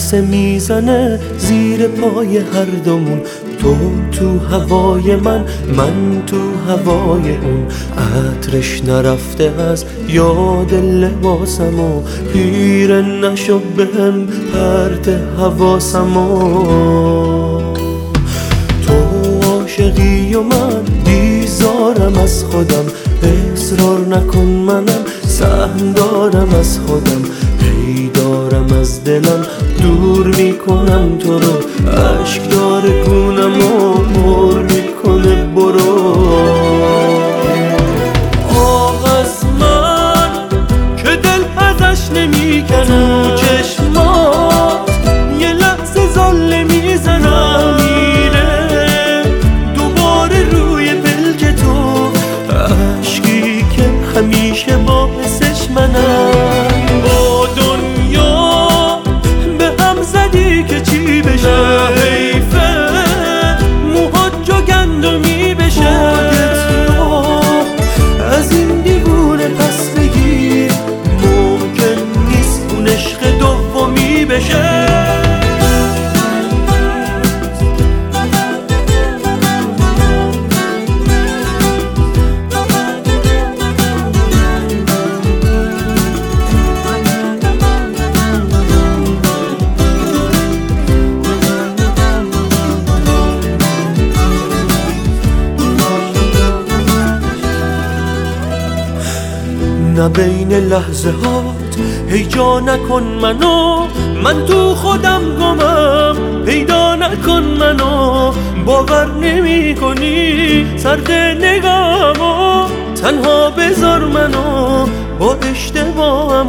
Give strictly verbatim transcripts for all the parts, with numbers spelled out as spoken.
عکس میزنه زیر پای هر دومون. تو تو هوای من، من تو هوای اون. عطرش نرفته از یاد لباسم و پیر نشو بهم پرت حواسم. تو عاشقی و من بیزارم از خودم. اصرار نکن منم سهم دارم از خودم. هی دارم از دلم دور میکنم تو رو. عشق داره گونم و پر میکنه برو. آه از من که دل ازش نمیکنه. تو چشمات یه لحظه زل میزنم. میره دوباره روی پلک تو. عشقی که همیشه باعثش منم. با دنیا به هم زدی که چی بشه. حیفه موهات جو گندمی بشه. از این دیوونه پس بگیر ممکن نیست اون عشق دومی بشه. نه بین لحظه هات هیجا نکن منو. من تو خودم گمم پیدا نکن منو. باور نمی کنی سرد نگاهمو. تنها بذار منو با اشتباهم.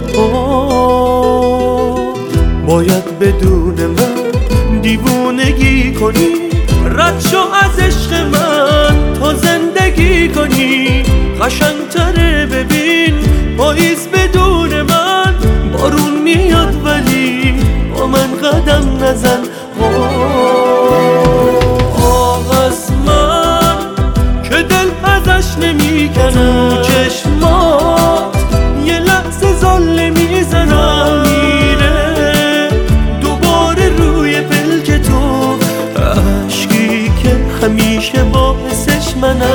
باید بدون من دیوونگی کنی. رد شو از عشق من تا زندگی کنی. قشنگتره ببین پاییز بدون من. بارون میاد ولی با من قدم نزن. آه از من که دل ازش نمیکنه. تو چشمات یه لحظه زل میزنم. میره دوباره روی پلک تو. عشقی که همیشه باعثش منم.